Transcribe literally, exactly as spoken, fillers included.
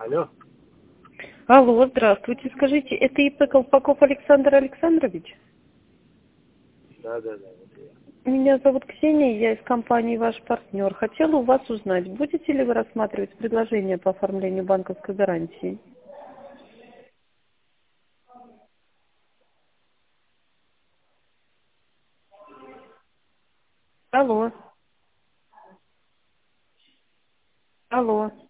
Алло. Алло, здравствуйте. Скажите, это ИП Колпаков Александр Александрович? Да, да, да. Вот я. Меня зовут Ксения, я из компании «Ваш партнер». Хотела у вас узнать, будете ли вы рассматривать предложение по оформлению банковской гарантии? Алло. Алло.